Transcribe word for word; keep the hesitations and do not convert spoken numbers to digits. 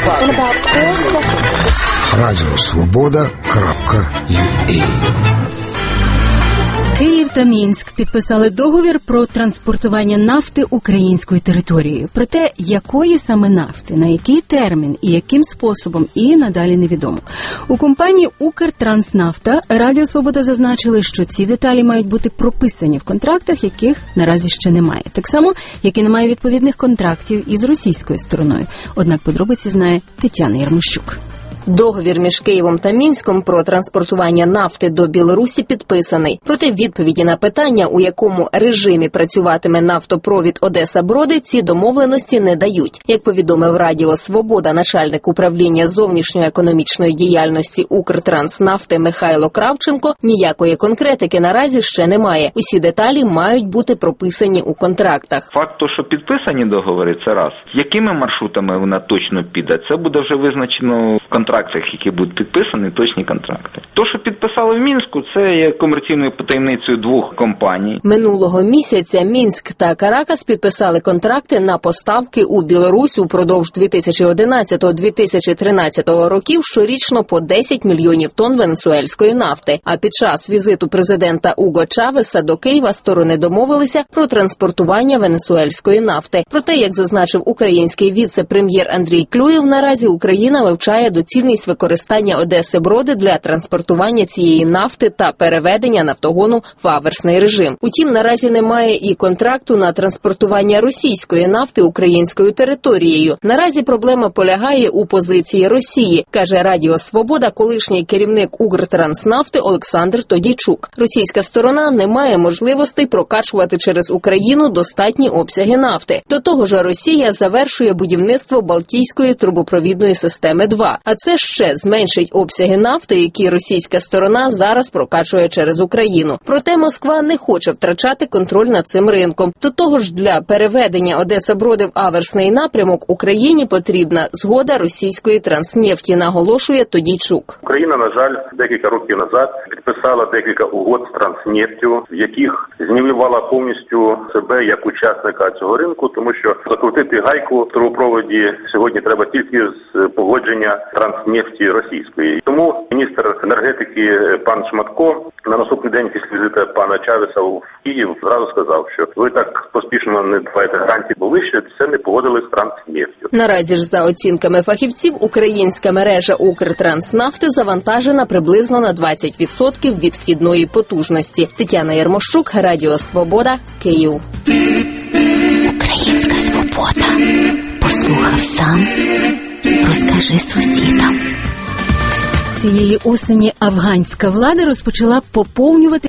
Радіо Свобода крапка ю а. Київ та Мінськ підписали договір про транспортування нафти українською територією. Проте, якої саме нафти, на який термін і яким способом, і надалі невідомо. У компанії «Укртранснафта» Радіо Свобода зазначили, що ці деталі мають бути прописані в контрактах, яких наразі ще немає. Так само, як і немає відповідних контрактів із російською стороною. Однак подробиці знає Тетяна Ярмощук. Договір між Києвом та Мінськом про транспортування нафти до Білорусі підписаний. Проте відповіді на питання, у якому режимі працюватиме нафтопровід Одеса-Броди, ці домовленості не дають. Як повідомив Радіо Свобода начальник управління зовнішньої економічної діяльності «Укртранснафти» Михайло Кравченко, ніякої конкретики наразі ще немає. Усі деталі мають бути прописані у контрактах. Факт того, що підписані договори, це раз. Якими маршрутами вона точно піде, це буде вже визначено в контрактах, які будуть підписані, точні контракти. То, що підписали в Мінську, це є комерційною таємницею двох компаній. Минулого місяця Мінськ та Каракас підписали контракти на поставки у Білорусь упродовж дві тисячі одинадцятого - дві тисячі тринадцятого років щорічно по десять мільйонів тонн венесуельської нафти. А під час візиту президента Уго Чавеса до Києва сторони домовилися про транспортування венесуельської нафти. Проте, як зазначив український віце-прем'єр Андрій Клюєв, наразі Україна вивчає доцільність використання Одеси-Броди для транспортування цієї нафти та переведення нафтогону в аверсний режим. Утім, наразі немає і контракту на транспортування російської нафти українською територією. Наразі проблема полягає у позиції Росії, каже Радіо Свобода колишній керівник «Укртранснафти» Олександр Тодійчук. Російська сторона не має можливостей прокачувати через Україну достатні обсяги нафти. До того ж, Росія завершує будівництво Балтійської трубопровідної системи два, а це ще зменшить обсяги нафти, які російська сторона зараз прокачує через Україну. Проте Москва не хоче втрачати контроль над цим ринком. До того ж, для переведення Одеса-Броди в аверсний напрямок Україні потрібна згода російської транснефті, наголошує Тодійчук. Україна, на жаль, декілька років назад підписала декілька угод з транснефтю, в яких знівелювала повністю себе як учасника цього ринку, тому що закрутити гайку в трубопроводі сьогодні треба тільки з погодження транснефті російської. Тому міністр енергетики пан Шматко на наступний день після візиту пана Чавеса в Київ зразу сказав, що ви так поспішно не дбаєте гарантії, бо ви ще це не погодили з транснефтю. Наразі ж, за оцінками фахівців, українська мережа «Укртранснафти» завантажена приблизно на двадцять відсотків від вхідної потужності. Тетяна Ярмощук, Радіо Свобода, Київ. Українська свобода. Послухав сам. Розкажи сусідам. Цієї осені афганська влада розпочала поповнювати